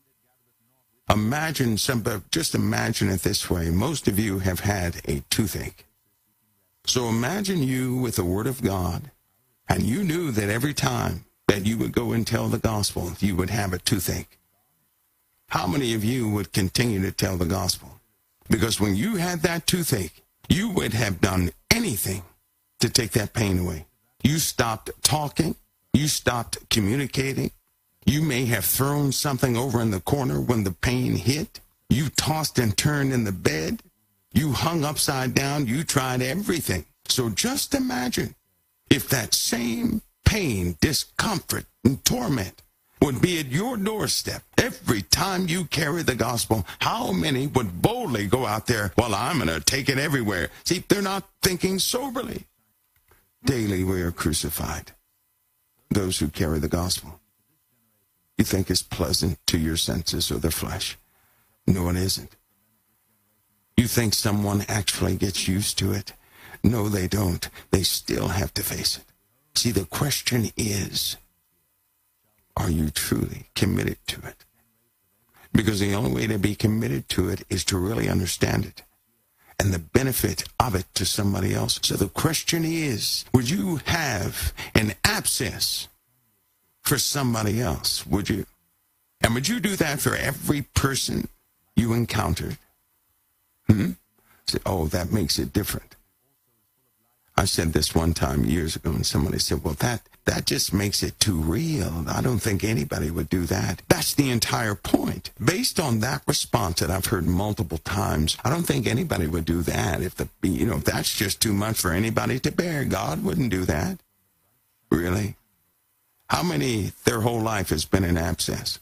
A: Just imagine it this way. Most of you have had a toothache. So imagine you with the Word of God, and you knew that every time that you would go and tell the gospel, you would have a toothache. How many of you would continue to tell the gospel? Because when you had that toothache, you would have done anything to take that pain away. You stopped talking. You stopped communicating. You may have thrown something over in the corner when the pain hit. You tossed and turned in the bed. You hung upside down. You tried everything. So just imagine if that same pain, discomfort, and torment would be at your doorstep every time you carry the gospel. How many would boldly go out there, well, I'm going to take it everywhere? See, they're not thinking soberly. Daily we are crucified. Those who carry the gospel. You think it's pleasant to your senses or the flesh. No, it isn't. You think someone actually gets used to it? No, they don't. They still have to face it. See, the question is, are you truly committed to it? Because the only way to be committed to it is to really understand it and the benefit of it to somebody else. So the question is, would you have an abscess for somebody else? Would you? And would you do that for every person you encountered? Say, oh, that makes it different. I said this one time years ago, and somebody said, well, that just makes it too real. I don't think anybody would do that. That's the entire point. Based on that response that I've heard multiple times, I don't think anybody would do that. If that's just too much for anybody to bear, God wouldn't do that. Really? How many, their whole life has been an abscess?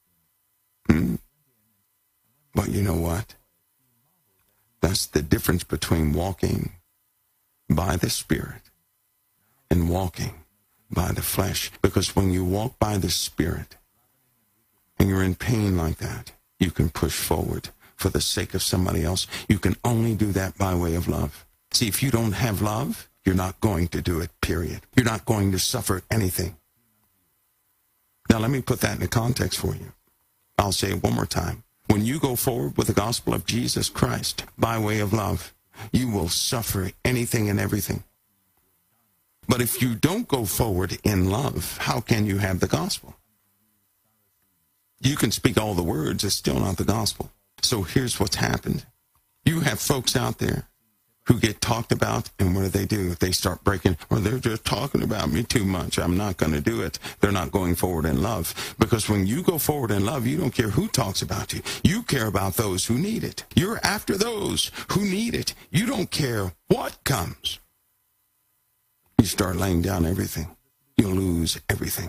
A: But you know what? That's the difference between walking by the Spirit and walking by the flesh. Because when you walk by the Spirit and you're in pain like that, you can push forward for the sake of somebody else. You can only do that by way of love. See, if you don't have love, you're not going to do it, period. You're not going to suffer anything. Now, let me put that in context for you. I'll say it one more time. When you go forward with the gospel of Jesus Christ by way of love, you will suffer anything and everything. But if you don't go forward in love, how can you have the gospel? You can speak all the words, it's still not the gospel. So here's what's happened. You have folks out there who get talked about, and what do? They start breaking, or they're just talking about me too much. I'm not going to do it. They're not going forward in love. Because when you go forward in love, you don't care who talks about you. You care about those who need it. You're after those who need it. You don't care what comes. You start laying down everything. You'll lose everything.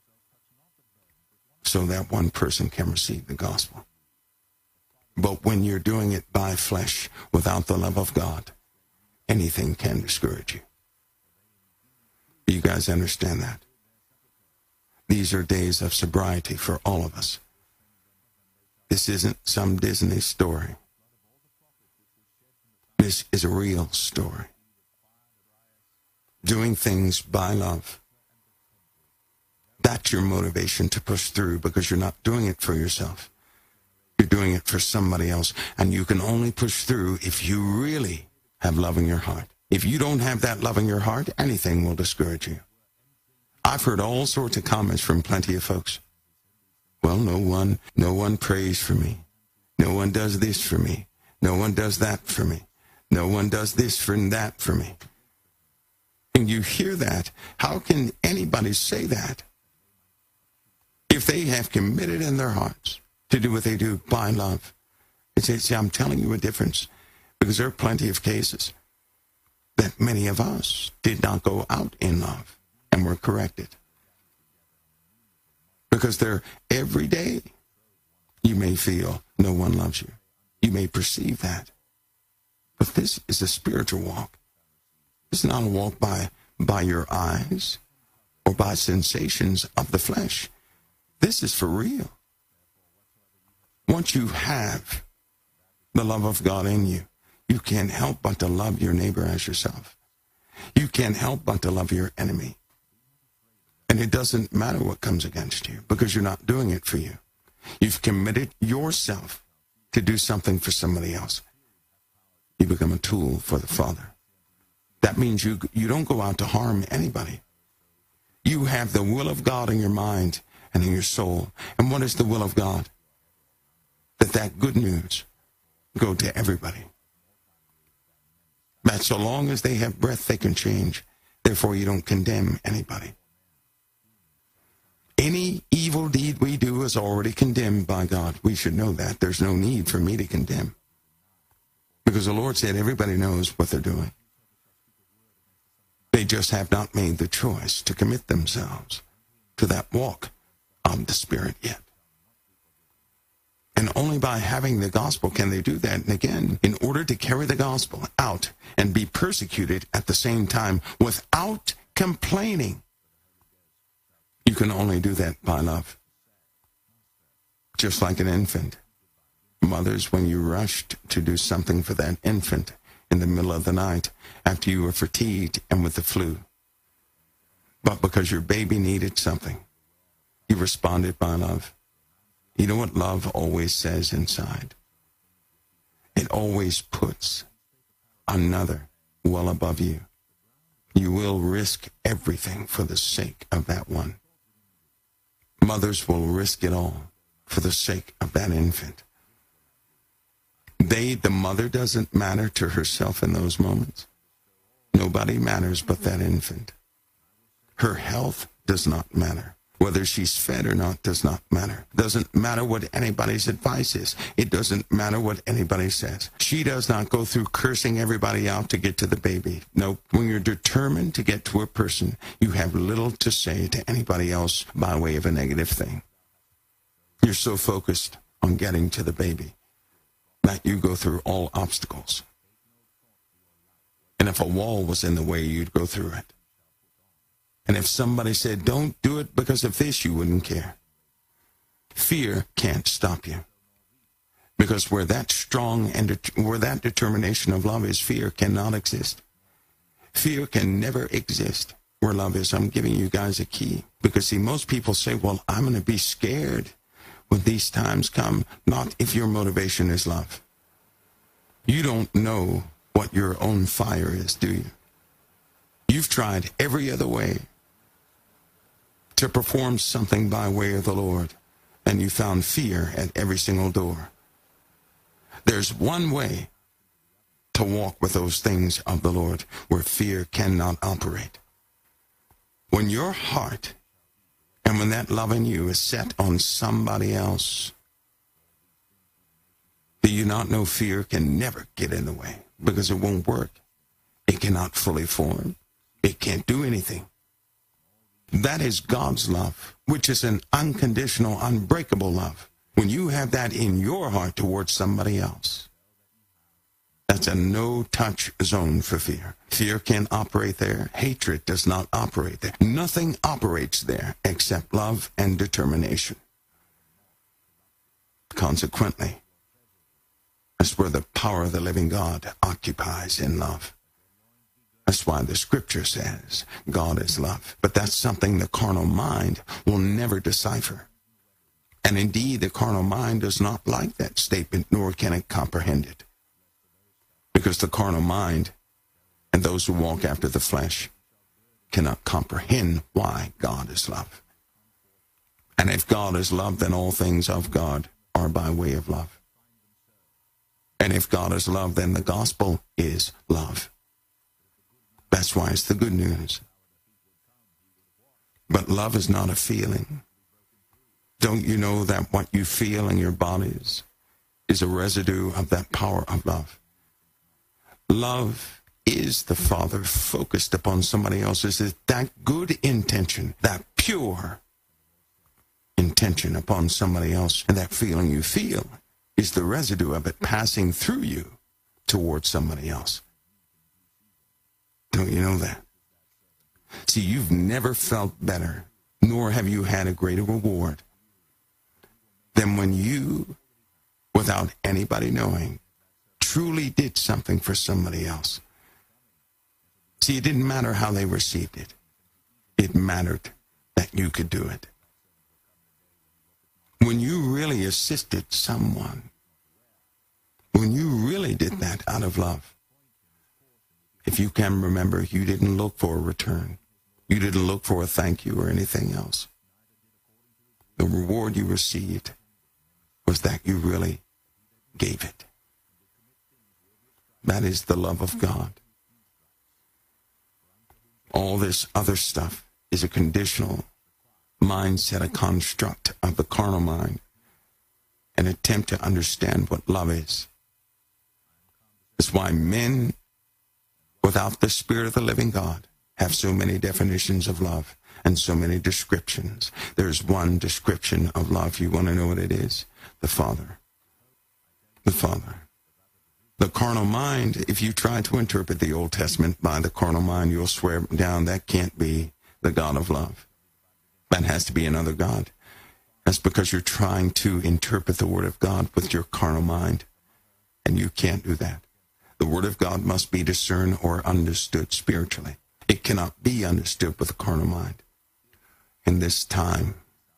A: So that one person can receive the gospel. But when you're doing it by flesh, without the love of God, anything can discourage you. You guys understand that? These are days of sobriety for all of us. This isn't some Disney story. This is a real story. Doing things by love. That's your motivation to push through, because you're not doing it for yourself. You're doing it for somebody else. And you can only push through if you really have love in your heart. If you don't have that love in your heart, anything will discourage you. I've heard all sorts of comments from plenty of folks. Well, no one prays for me. No one does this for me. No one does that for me. No one does this and that for me. And you hear that. How can anybody say that if they have committed in their hearts to do what they do by love? See, I'm telling you a difference, because there are plenty of cases that many of us did not go out in love and were corrected. Because they're every day, you may feel no one loves you. You may perceive that. But this is a spiritual walk. It's not a walk by your eyes or by sensations of the flesh. This is for real. Once you have the love of God in you, you can't help but to love your neighbor as yourself. You can't help but to love your enemy. And it doesn't matter what comes against you, because you're not doing it for you. You've committed yourself to do something for somebody else. You become a tool for the Father. That means you don't go out to harm anybody. You have the will of God in your mind and in your soul. And what is the will of God? That good news go to everybody. That so long as they have breath, they can change. Therefore, you don't condemn anybody. Any evil deed we do is already condemned by God. We should know that. There's no need for me to condemn. Because the Lord said everybody knows what they're doing. They just have not made the choice to commit themselves to that walk of the Spirit yet. And only by having the gospel can they do that. And again, in order to carry the gospel out and be persecuted at the same time without complaining, you can only do that by love. Just like an infant. Mothers, when you rushed to do something for that infant in the middle of the night after you were fatigued and with the flu, but because your baby needed something, you responded by love. You know what love always says inside? It always puts another well above you. You will risk everything for the sake of that one. Mothers will risk it all for the sake of that infant. The mother doesn't matter to herself in those moments. Nobody matters but that infant. Her health does not matter. Whether she's fed or not does not matter. Doesn't matter what anybody's advice is. It doesn't matter what anybody says. She does not go through cursing everybody out to get to the baby. No, when you're determined to get to a person, you have little to say to anybody else by way of a negative thing. You're so focused on getting to the baby that you go through all obstacles. And if a wall was in the way, you'd go through it. And if somebody said, don't do it because of this, you wouldn't care. Fear can't stop you. Because where that strong and where that determination of love is, fear cannot exist. Fear can never exist where love is. I'm giving you guys a key. Because see, most people say, well, I'm going to be scared when these times come. Not if your motivation is love. You don't know what your own fire is, do you? You've tried every other way to perform something by way of the Lord, and you found fear at every single door. There's one way to walk with those things of the Lord where fear cannot operate. When your heart and when that love in you is set on somebody else, do you not know fear can never get in the way because it won't work? It cannot fully form. It can't do anything. That is God's love, which is an unconditional, unbreakable love. When you have that in your heart towards somebody else, that's a no-touch zone for fear. Fear can't operate there. Hatred does not operate there. Nothing operates there except love and determination. Consequently, that's where the power of the living God occupies in love. That's why the scripture says God is love. But that's something the carnal mind will never decipher. And indeed, the carnal mind does not like that statement, nor can it comprehend it. Because the carnal mind and those who walk after the flesh cannot comprehend why God is love. And if God is love, then all things of God are by way of love. And if God is love, then the gospel is love. That's why it's the good news. But love is not a feeling. Don't you know that what you feel in your bodies is a residue of that power of love? Love is the Father focused upon somebody else's. Is that good intention, that pure intention upon somebody else, and that feeling you feel is the residue of it passing through you towards somebody else. Don't you know that? See, you've never felt better, nor have you had a greater reward than when you, without anybody knowing, truly did something for somebody else. See, it didn't matter how they received it. It mattered that you could do it. When you really assisted someone, when you really did that out of love, if you can remember, you didn't look for a return. You didn't look for a thank you or anything else. The reward you received was that you really gave it. That is the love of God. All this other stuff is a conditional mindset, a construct of the carnal mind, an attempt to understand what love is. That's why men without the Spirit of the living God have so many definitions of love and so many descriptions. There's one description of love. You want to know what it is? The Father. The Father. The carnal mind, if you try to interpret the Old Testament by the carnal mind, you'll swear down that can't be the God of love. That has to be another God. That's because you're trying to interpret the Word of God with your carnal mind, and you can't do that. The Word of God must be discerned or understood spiritually. It cannot be understood with a carnal mind. In this time,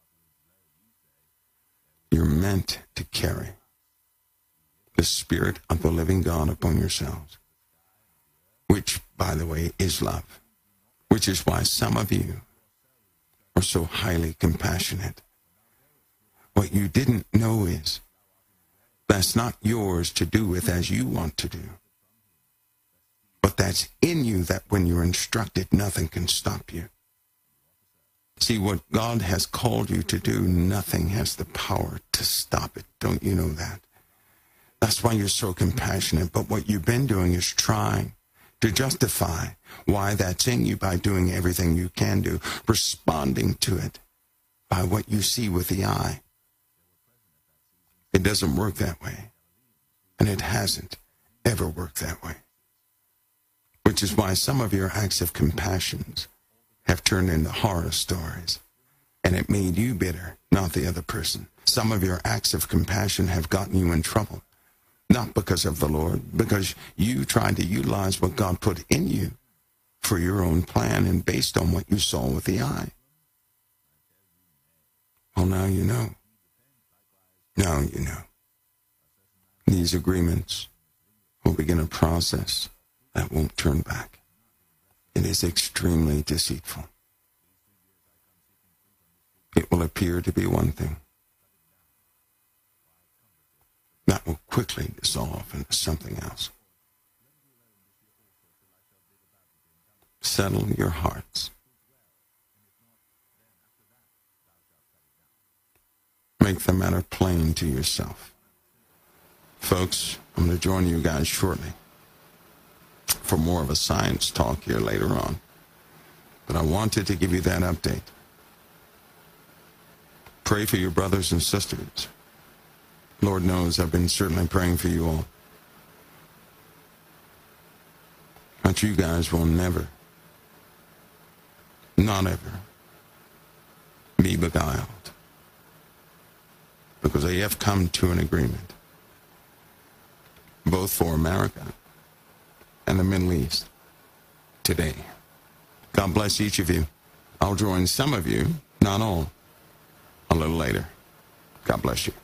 A: you're meant to carry the Spirit of the living God upon yourselves, which, by the way, is love, which is why some of you are so highly compassionate. What you didn't know is that's not yours to do with as you want to do. But that's in you that when you're instructed, nothing can stop you. See, what God has called you to do, nothing has the power to stop it. Don't you know that? That's why you're so compassionate. But what you've been doing is trying to justify why that's in you by doing everything you can do, responding to it by what you see with the eye. It doesn't work that way. And it hasn't ever worked that way. Which is why some of your acts of compassion have turned into horror stories. And it made you bitter, not the other person. Some of your acts of compassion have gotten you in trouble. Not because of the Lord, because you tried to utilize what God put in you for your own plan and based on what you saw with the eye. Well, now you know. Now you know. These agreements will begin a process that won't turn back. It is extremely deceitful. It will appear to be one thing, that will quickly dissolve into something else. Settle your hearts. Make the matter plain to yourself. Folks, I'm going to join you guys shortly for more of a science talk here later on. But I wanted to give you that update. Pray for your brothers and sisters. Lord knows I've been certainly praying for you all. But you guys will never, not ever, be beguiled. Because they have come to an agreement, both for America and the Middle East today. God bless each of you. I'll join some of you, not all, a little later. God bless you.